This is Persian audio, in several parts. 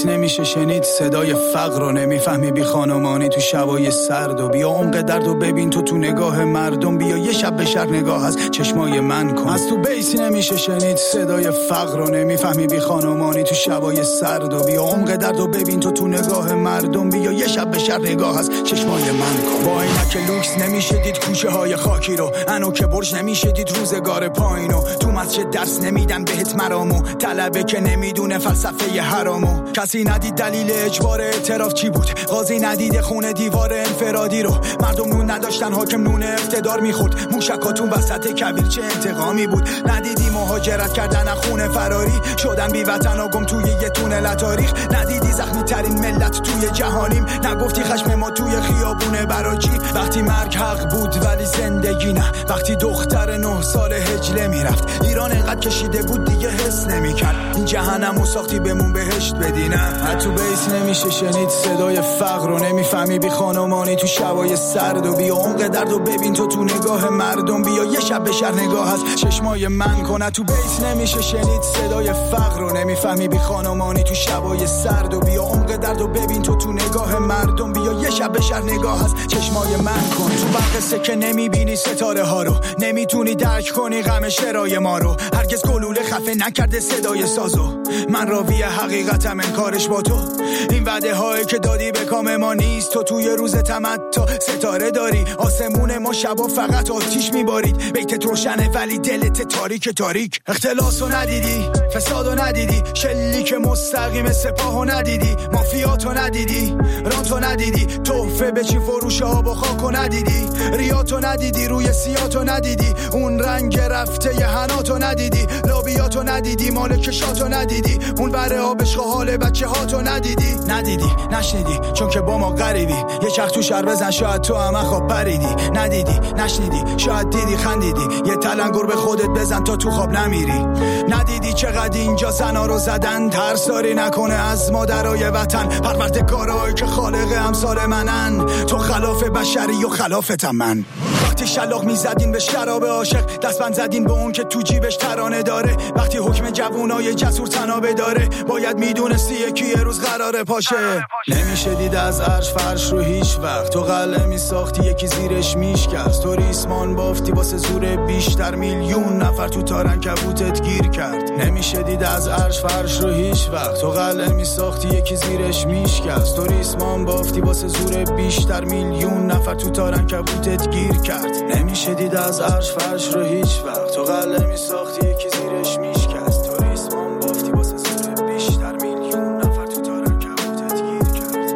بیس نمیشه شنید صدای فقر رو، نمیفهمی بی خانمانی تو شبای سرد و بیا عمق درد و ببین تو نگاه مردم، بیا یه شب به شهر نگاه از چشمای من کن. از تو بیس نمیشه شنید صدای فقر رو، نمیفهمی بی خانمانی تو شبای سرد و بیا عمق درد و ببین تو نگاه مردم، بیا یه شب به شهر نگاه از چشمای من کن. با اینکه لوکس نمیشه دید کوچه های خاکی رو، انو که برج نمیشه دید روزگار پایینو، تو مسجد درس نمیدن بهت مرامو، طلبه که نمیدونه فلسفه حرامو. کسی ندید دلیل اجبار اعتراف چی بود، قاضی ندید خونه دیوار انفرادی رو، مردم نون نداشتن حاکم نون اقتدار میخورد، موشکاتون وسط کبیر چه انتقامی بود. ندیدی مهاجرت کردن از خونه فراری شدن بی وطن و گم توی یه تونل تاریخ، ندیدی زخمی ترین ملت توی جهانیم، نگفتی خشم ما توی خیابونه براجی. وقتی مرگ حق بود ولی زندگی نه، وقتی دختر 9 سال هجله میرفت، ایران انقدر کشیده بود دیگه حس نمیکرد، این جهنمو ساختی بمون بهشت بدی نه. تو بیس نمیشه شنید صدای فقر رو، نمیفهمی بی خانمانی تو شبای سرد و بیا عمق درد و ببین تو نگاه مردم، بیا یه شب به شهر نگاه از چشمای من کن. تو بیس نمیشه شنید صدای فقر رو، نمیفهمی بی خانمانی تو شبای سرد و بیا عمق درد و ببین تو نگاه مردم، بیا یه شب به شهر نگاه از چشمای من کن. تو برقصه که نمیبینی ستاره ها رو، نمیتونی درک کنی غم شرای ما رو، هرگز گلوله خفه نکرده صدای سازو، من راوی حقیقتم انکارش با تو. این وعده هایی که دادی به کام ما نیست، تو توی روز تمتع ستاره داری، آسمون ما شبا فقط آتیش میبارید، بیتت روشنه ولی دلت تاریک تاریک. اختلاسو ندیدی، فسادو ندیدی، شلیک مستقیم سپاهو ندیدی، مافیاتو ندیدی، رانتو ندیدی، تحفه به چی فروش آب و خاکو ندیدی، ریاتو ندیدی، روی سیاتو ندیدی، اون رنگ رفته ی حناتو ندیدی، لابیاتو ندیدی، مالکشاتو ندیدی، اون بره آبشق حال بچه هاتو ندیدی. نشنیدی چون که با ما غریبی، یه چرخ تو شهر بزن شاید تو هم خواب پریدی، ندیدی نشنیدی شاید دیدی خندیدی، یه تلنگر به خودت بزن تا تو خواب نمیری. ندیدی چقدر اینجا زنا رو زدن، ترساری نکنه از مادرای وطن، پروردگارایی که خالق امثال منن، تو خلاف بشری و خلافتم من. وقتی شلاق میزدین به شراب عاشق، دستبند زدین به اون که تو جیبش ترانه داره، وقتی حکم جوونای جسور تنابه داره، باید میدونستی یکی یه روز قراره پاشه. نمیشه دید از عرش فرش رو هیچ وقت، تو قلعه میساختی یکی زیرش میشکست، تو ریسمان بافتی واسه زور بیشتر، میلیون نفر تو تارن کبوتت گیر کرد. نمیشه دید از عرش فرش رو هیچ وقت، تو قلعه میساختی یکی زیرش میشکست، تو ریسمان بافتی واسه زور بیشتر، میلیون نفر تو تارن کبوتت گیر کرد. نمیشه دید از عرش فرش رو هیچ وقت، تو قلعه میساختی یکی زیرش میشکست، تو ریسمان بافتی واسه زور بیشتر، میلیون نفر تو تارن کبوتت گیر کرد.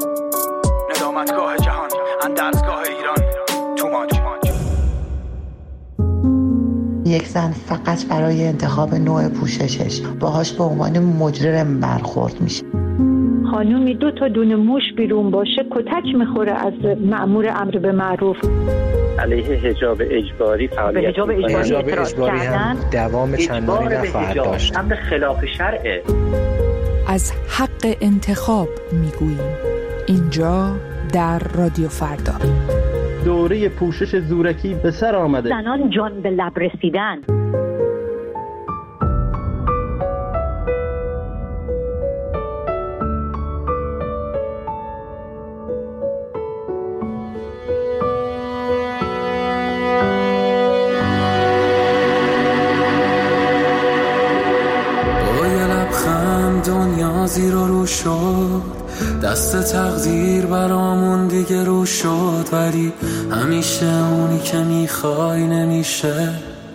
ندامتگاه جهان، اندرزگاه ایران، تو ماج. یک زن فقط برای انتخاب نوع پوششش باهاش به عنوان مجرم برخورد میشه. خانومی 2 تا دونه موش بیرون باشه کتک میخوره از مأمور امر به معروف. علیه حجاب اجباری فعالیت حجاب اجباری هم دوام چندانی نخواهد داشت. امر خلاف شرعه. از حق انتخاب میگوییم اینجا در رادیو فردا. دوره پوشش زورکی به سر آمده. زنان جان به لب رسیدن. دنیا زیر و رو شد، دست تقدیر برامون دیگه رو شد، ولی همیشه اونی که میخوای نمیشه.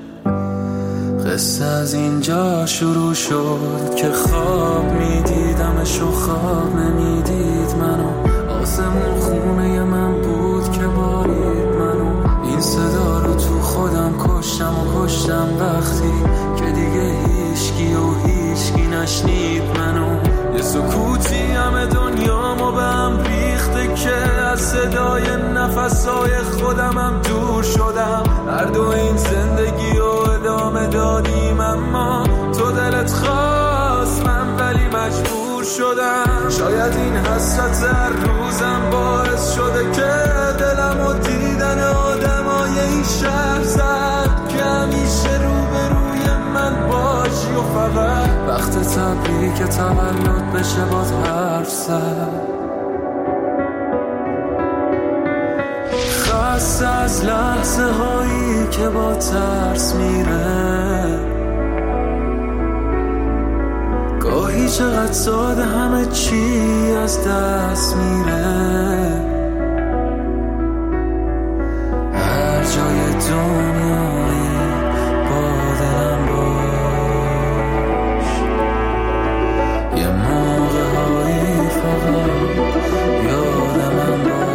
قصه از اینجا شروع شد که خواب میدیدمش و خواب نمیدید منو، آسمون خونه من بود که بارید منو، این صدا رو تو خودم کشتم وقتی که دیگه هیچکی و هیچکی نشنید منو. یه سکوتی همه دنیامو به هم ریخته که از صدای نفسای خودمم دور شدم. هر دو این زندگی رو ادامه دادیم، اما تو دلت خواست من ولی مجبور شدم. شاید این حسرت هر روزم باعث شده که دلم و دیدن آدمای این شهر زد که همیشه روبروی من باشی و فقط وقت تبریک تولد بشه باز حرف زد. خسته از لحظه هایی که با ترس میره، گاهی چقدر ساده همه چی از دست میره. هر جای دنیایی با دلم باش، یه موقع هایی فقط یاد من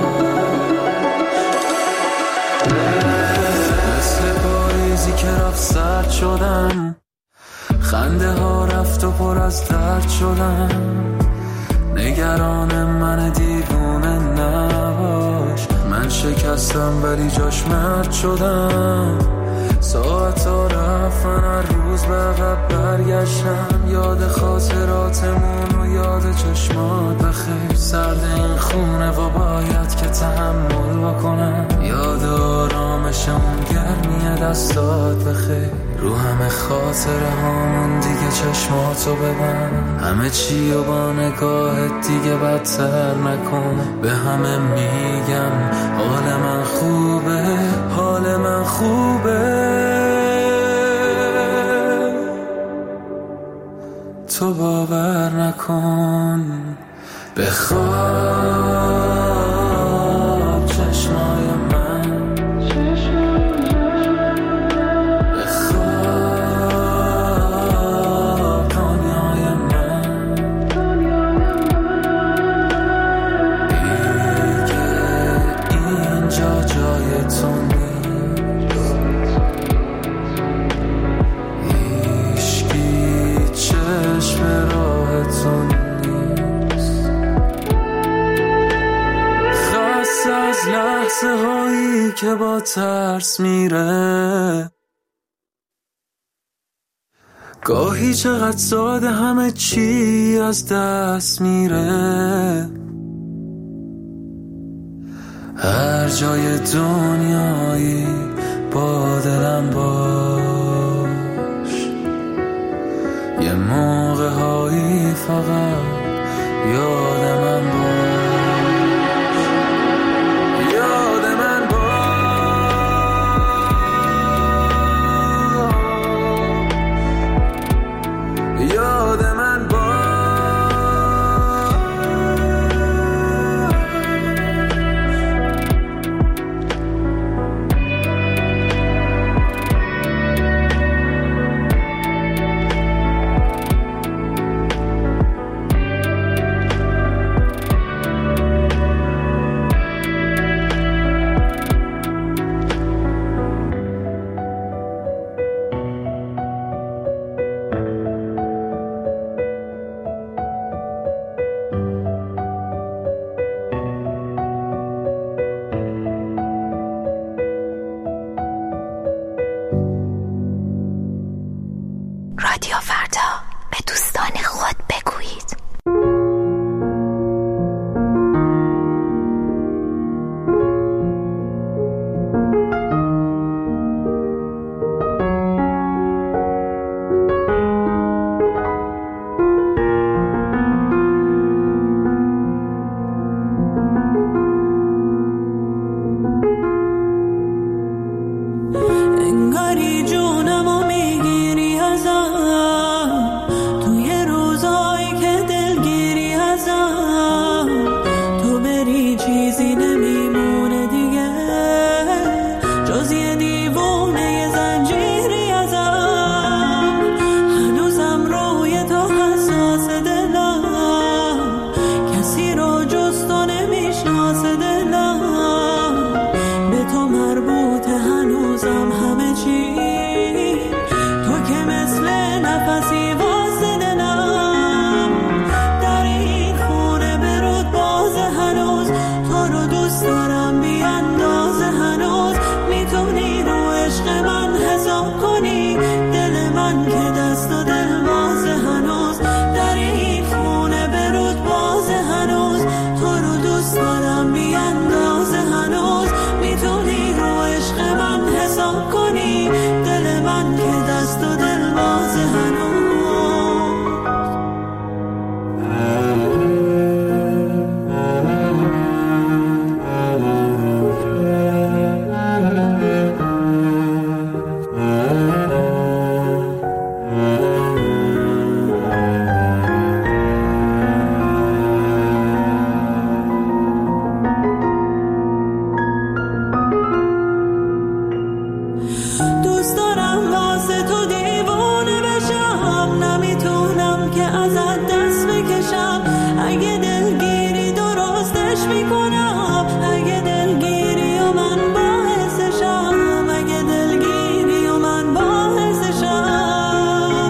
باش. مثل پاییزی که رفت سرد شدم، خنده ها رفت و پر از درد شدم. نگران من دیوونه نباش، من شکستم ولی جاش مرد شدم. ساعت ها رفتن، هر روز به عقب برگشتم. یاد خاطراتمون و یاد چشمات بخیر. سرد این خونه و باید که تحمل بکنم. یاد آرامش اون گرمی دستات بخیر. رو همه خاطره هامون دیگه چشماتو ببند. همه چی و با نگاهت دیگه بدتر نکن. به همه میگم حال من خوبه، حال من خوبه. تو باور نکن. بخواب چشمای من، بخواب دنیای من. دیگه اینجا جای تو نیست، هیچکی چشم راه تو نیست. خسته از لحظه هایی که با ترس میره، گاهی چقدر ساده همه چی از دست میره. هر جای دنیایی با دلم باش، یه موقع هایی فقط یاد من باش. یاد من باش، یاد من باش. رادیو فردا، به دوستان خود بگویید. انگاری جونمو میگیری ازم، توی روزایی که دلگیری ازم. تو بری چیزی نمیمونه دیگه، جز یه دیوونه یه زنجیری ازم. هنوزم روی تو حساس دلم، کسی رو جز تو نمیشناس دلم. به تو مربوطه هنوزم همه چی، تو که مثل نفسی واسه دلم. در این خونه برود باز هنوز، تو رو دوست دارم بی اندازه. هنوز میتونی رو عشق من حساب کنی، دل من که دست و دل بازه. هنوز در این خونه برود باز هنوز، تو رو دوست دارم بی اندازه. هنوز میتونی رو عشق من حساب کنی، دل من که دست و دل بازه. هنوز دوست دارم واسه تو دیوونه بشم، نمیتونم که ازت دست بکشم. اگه دلگیری درستش میکنم، اگه دلگیری و من باعثشم، اگه دلگیری و من باعثشم.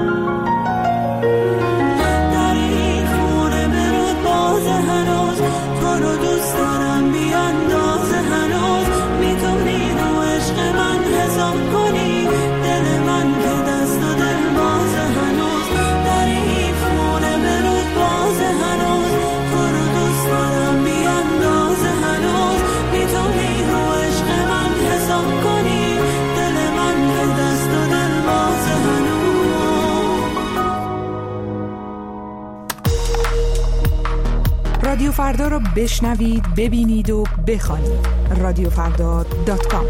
در این خونه برود بازه هنوز، تو رو دوست دارم بیاندازه هنوز. میتونی رو عشق من حساب کنی، دل من که دست و دل بازه هنوز. در این خونه برود بازه هنوز، تو رو دوست دارم بیاندازه هنوز. میتونی رو عشق من حساب کنی، دل من که دست و دل بازه هنوز. رادیو فردا رو بشنوید، ببینید و بخوانید. radiofrda.com.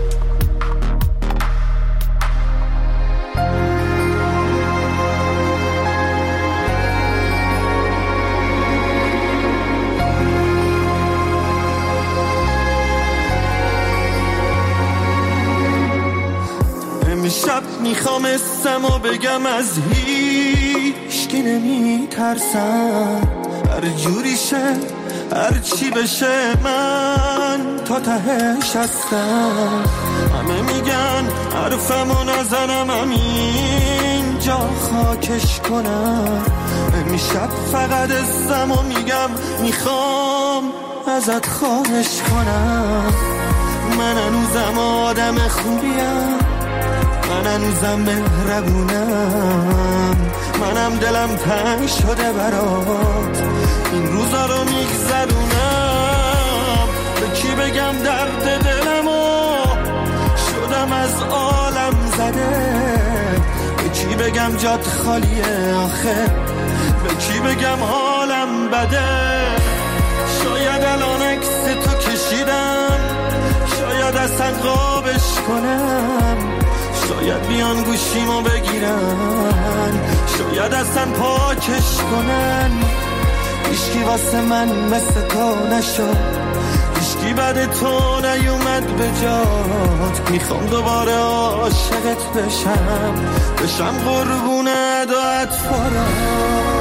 امشب میخوام اسمو بگم، از هیچ کی نمیترسم. هر جوری شه هر چی بشه من تا تهش هستم. همه میگن حرفمو نزنم، همینجا خاکش کنم. امشب فقط اسمو میگم، میخوام ازت خواهش کنم. من هنوزم آدم خوبیم، من هنوزم مهربونم. منم دلم تنگ شده برات، این روزا رو میگذرونم. به کی بگم درد دلمو، شدم از عالم زده. به کی بگم جات خالیه آخه، به کی بگم حالم بده. شاید الان عکس تو کشیدم، شاید اصلا قابش کنم. شاید بیان گوشیمو بگیرن، شاید اصلا پاکش کنن. هیچکی واسه من مثل تو نشد، هیچکی بعد تو نیومد به جات. میخوام دوباره عاشقت بشم قربونه دعات فرات.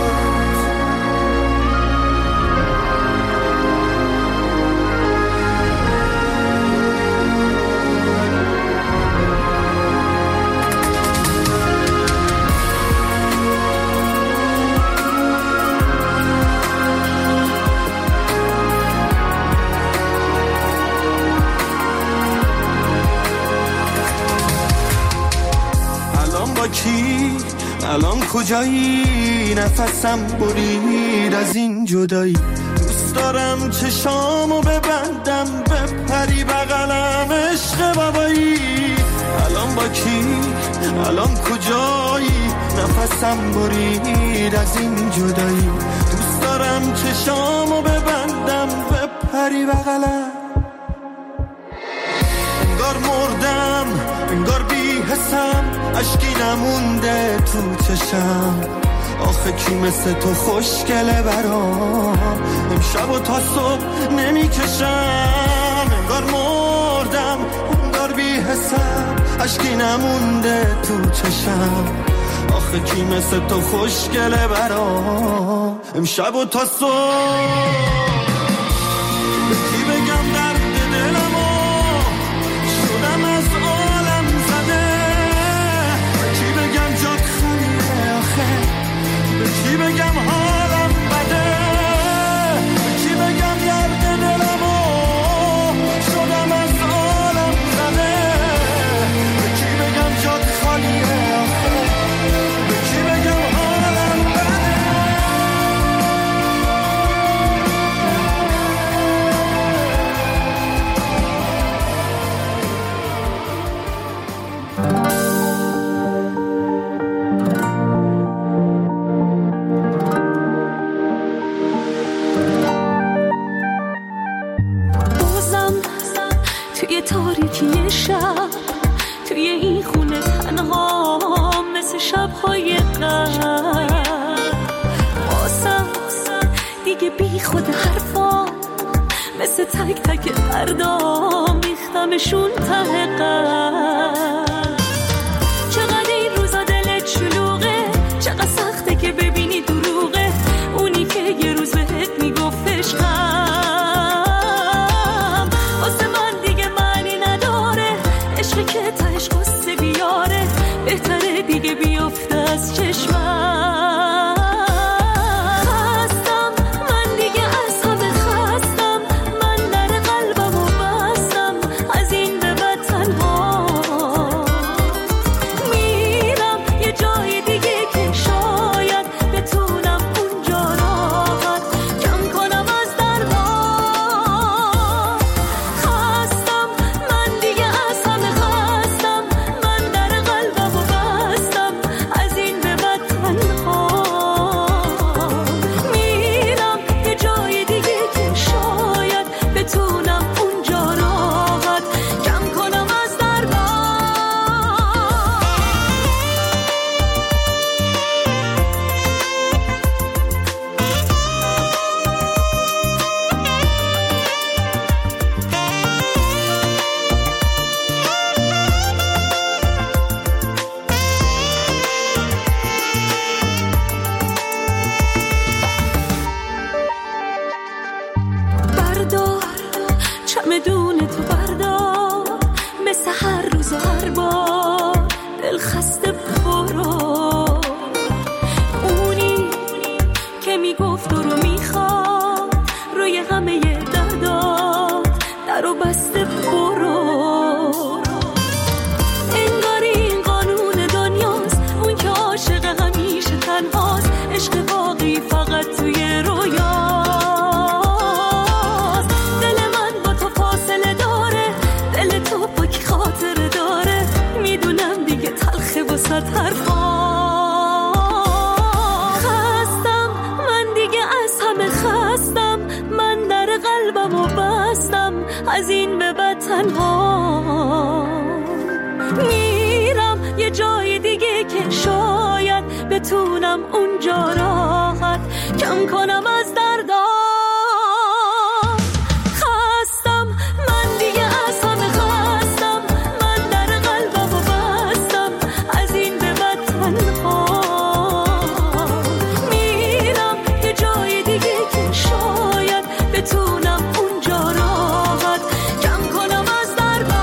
الان کجایی؟ نفسم برید از این جدایی. دوست دارم چشامو ببندم، بپری بغلم عشق بابایی. الان با کی؟ الان کجایی؟ نفسم برید از این جدایی. دوست دارم چشامو ببندم، بپری بغلم. انگار مردم، انگار بی حسم، اشکی نمونده تو چشم. آخه کی مثل تو خوشگله برام، امشب و تا صبح نمیکشم. انگار مردم، انگار بی حسم، اشکی نمونده تو چشم. آخه کی مثل تو خوشگله برام، امشب و تا صبح. به کی بگم درد دلمو، شدم از عالم زده. به کی بگم جات خالیه آخه، به کی بگم حالم بده. به کی بگم درد دلمو، شدم از عالم زده. به کی بگم جات خالیه آخه، به کی بگم حالم بده. تاریکی شب توی این خونه تنها مثل شب‌های قبل. واسم دیگه بی خود حرفا مثل تک تک دردا میختمشون ته قلب. که تهش قصه بیاره بهتره دیگه بیفته از چشمم. خستم من دیگه از همه خستم، من در قلبمو بستم از این به بعد تنها میرم یه جای دیگه که شاید بتونم اونجا راحت کم کنم از دردا. خستم من دیگه از همه خستم، من در قلبمو بستم از این به بعد تنها میرم یه جای دیگه که شاید بتونم اونجا راحت کم کنم از دردا. بردار چمدون تو بردار، مثل هر روز و هر بار دل خسته برو. اونی که میگفت رو میخواد روی همه دردات درو بسته برو. انگار این قانون دنیاست، اون که عاشق همیشه تنهاست، عشق واقعی فقط توی رویاست. دل من با تو فاصله داره، دل تو با کی خاطره داره، میدونم دیگه تلخه واسه حرفا. خستم من دیگه از همه خستم، من در قلبمو بستم از این به بعد تنها میرم یه جای دیگه که شاید بتونم اونجا راحت کم کنم از دردا. خستم من دیگه از همه خستم، من در قلبمو بستم از این به بعد تنها میرم یه جای دیگه که شاید بتونم اونجا راحت کم کنم از دردا.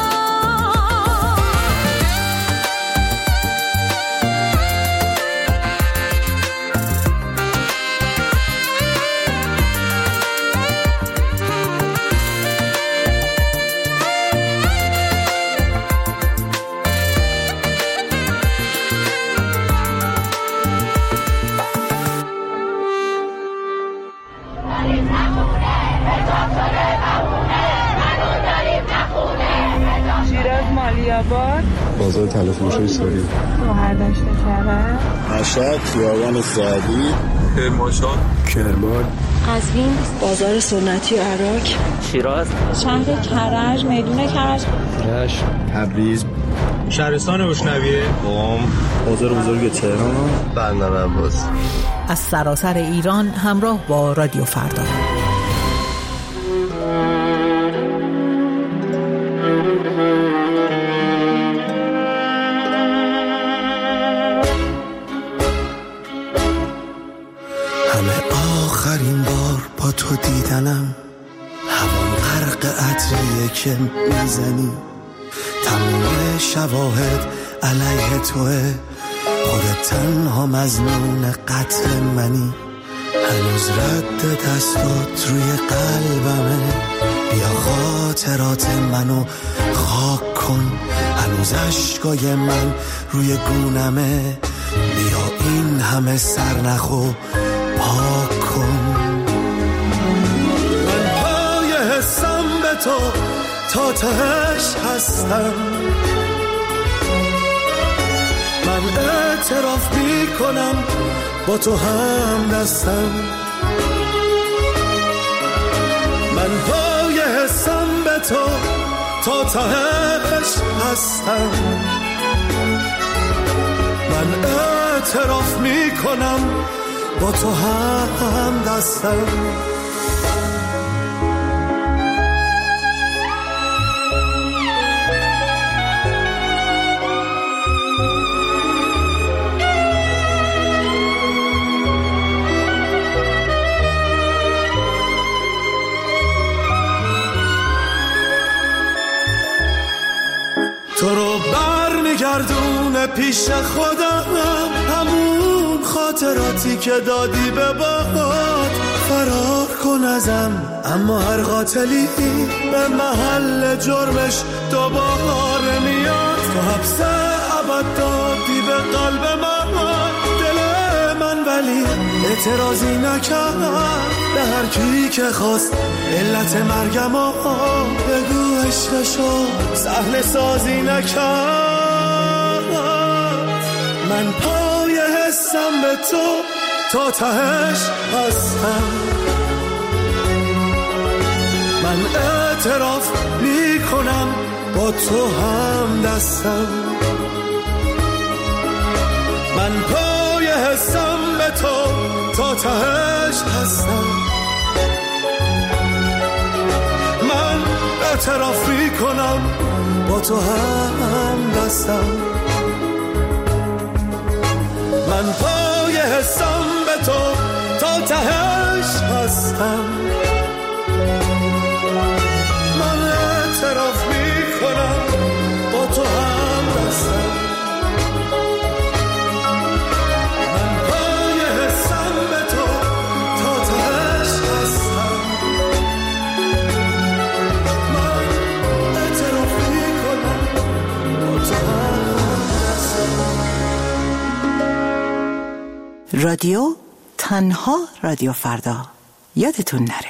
شیراز مالیاباد، بازار طلافروشی ساری، شهردشت کرج، مشهد، خیابان سعدی، کرمانشاه، کرمان، قزوین، بازار سنتی عراق، شیراز، شهر کرج، میدون کرج، رشت، تبریز، شهرستان روشنویه، قم، بازار بزرگ تهران، بندر عباس. از سراسر ایران همراه با رادیو فردا. آخرین بار با تو دیدنم، هوام غرق عطریه که میزنی، تمام شواهد علیه توه، خودت تنها مظنون قتل منی، هنوز رد دستات روی قلبمه، بیا خاطرات منو خاک کن، هنوز عشقای من روی گونمه، بیا این همه سر نخو پاک کن. من پای حسم به تو تا تهش هستم، من اعتراف می کنم با تو هم دستم، من پای حسم به تو تا تهش هستم، من اعتراف می کنم با تو هم دستم. تو رو برمیگردونه پیش خودم، همون خاطراتی که دادی به باد. فرار کن ازم، اما هر قاتلی به محل جرمش دوباره میاد. تو حبس ابد دادی به قلب من، دل من ولی اعتراضی نکرد به هر کی که خواست علت مرگم و بگو عشقشو صحنه سازی نکرد. من پای حسم به تو تهش هستم. من اعتراف میکنم با تو هم دستم. من پای حسم به تو تهش هستم. من اعتراف میکنم با تو هم دستم. من پای حسم به تو تهش هستم. من اعتراف میکنم با تو هم دستم. من پای حسم به تو تهش هستم. من اعتراف میکنم با تو هم دستم. رادیو تنها رادیو فردا، یادتون نره.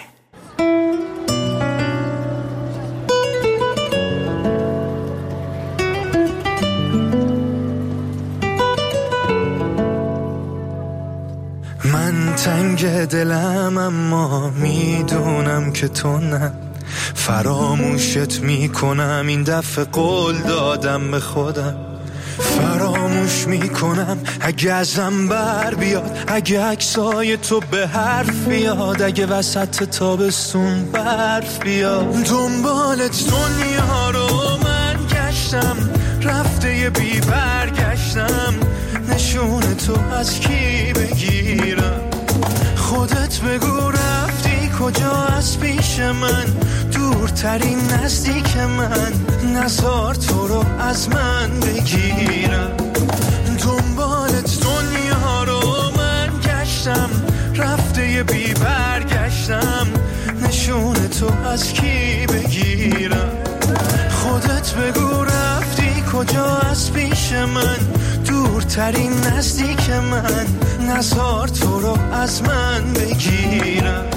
من تنگ دلم اما میدونم که تو نه. فراموشت میکنم، این دفعه قول دادم به خودم. فراموش میکنم اگه ازم بر بیاد، اگه عکسای تو به حرف بیاد، اگه وسط تابستون برف بیاد. دنبالت دنیا رو من گشتم، رفته یه بی برگشتم. نشون تو از کی بگیرم؟ خودت بگو رفتی کجا از پیش من؟ دورترین نزدیک من، نزار تو رو از من بگیرم. دنبالت دنیا رو من گشتم، رفته یه بی برگشتم. نشون تو از کی بگیرم؟ خودت بگو رفتی کجا از پیش من؟ دورترین نزدیک من، نزار تو رو از من بگیرم.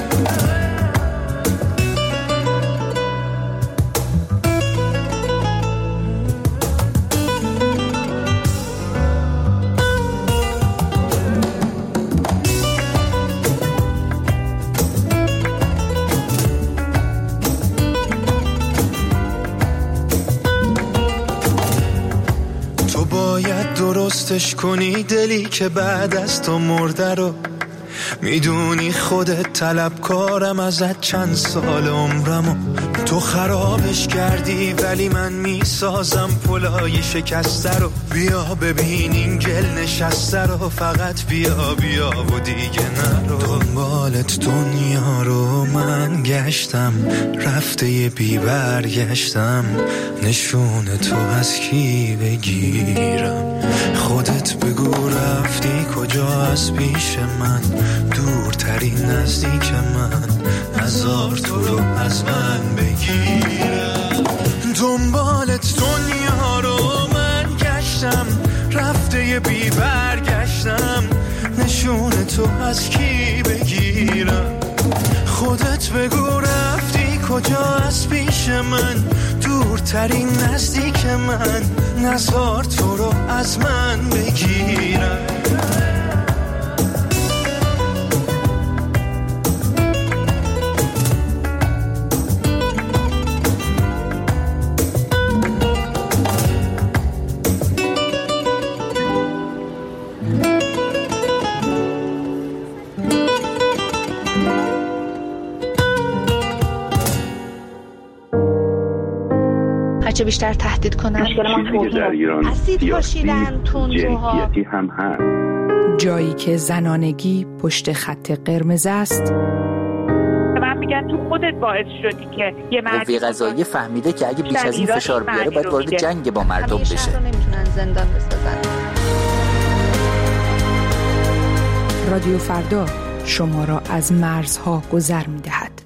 درستش کنی دلی که بعد از تو مرده رو. میدونی خودت طلبکارم ازت چند سال عمرمو. تو خرابش کردی ولی من میسازم پلای شکسته رو. بیا ببین این گل نشسته رو، فقط بیا بیا و دیگه نرو. دنبالت دنیا رو من گشتم، رفته یه بی برگشتم. نشون تو از کی بگیرم؟ خودت بگو رفتی کجا از پیش من؟ دورترین نزدیک من، نزار تو رو از من بگیرم. دنبالت دنیا رو من گشتم، رفته یه بی برگشتم. نشون تو از کی بگیرم؟ خودت بگو رفتی کجا از پیش من؟ دورترین نزدیک من، نزار تو رو از من بگیرم. هرچه بیشتر تهدید کنن اسید پاشیدن تندروها هم هست. جایی که زنانگی پشت خط قرمز است. من میگن تو خودت باعث شدی که یه قوه قضاییه فهمیده که اگه بیش از این فشار بیاره باید وارد جنگ با مردم بشه. شهر رو نمیتونن زندان بسازن. رادیو فردا شما را از مرزها گذر می‌دهد.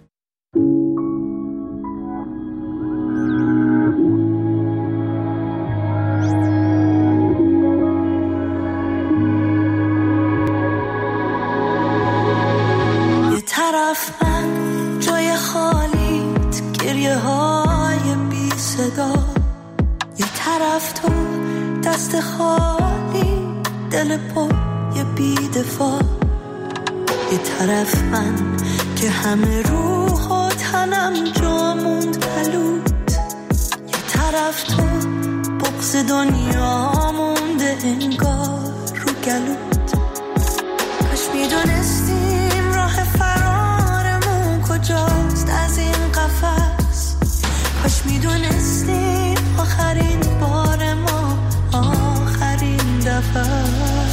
طرف من جای خالیت گریه های بی صدا، یه طرف تو دست خالی دل پر یه بی دفاع، یه طرف من که همه روح و تنم جا موند پلوت، یه طرف تو بغض دنیا مونده انگار رو گلوت. کاش میدونستیم راه فرارمون کجاست از این قفس، کاش میدونستیم آخرین بار ما آخرین دفعه.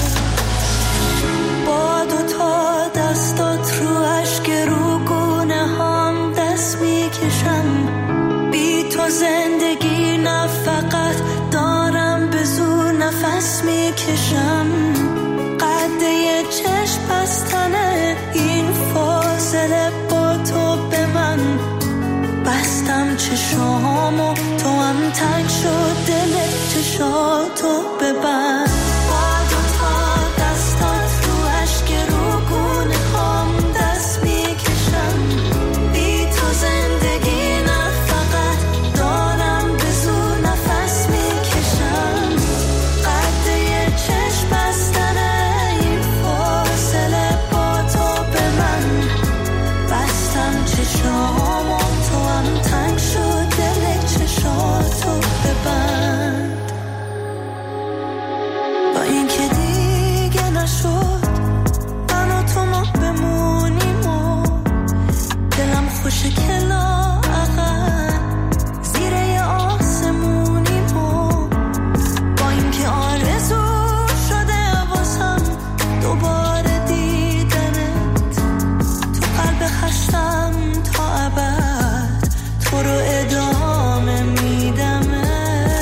با دوتا دستات رو اشک رو گونه هم دست میکشم، بی تو زندگی نه فقط دارم به زور نفس میکشم. قده چشم بستنه این فاصله با تو به من، بستم چشامو تو هم تنگ شد دل چشاتو ببند. با دوتا دستات رو اشک رو گونه هم دست میکشم، بی تو زندگی نه فقط دارم به زور نفس میکشم. قده چشم بستنه این فاصله با تو به من، بستم چشامو تو هم تنگ شد دل چشاتو ببند. با اینکه دیگه نشد من و تو ما بمونیم و دلم خوشه که لااقل زیر یه آسمونیم و با اینکه آرزو شده واسم دوباره دیدنت، تو قلب خشتم تا ابد تو رو ادامه میدمه.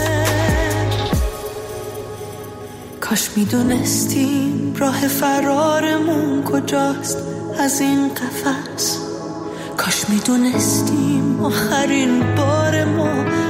کاش میدونستیم راه فرارمون کجاست از این قفس، کاش میدونستیم آخرین بار ما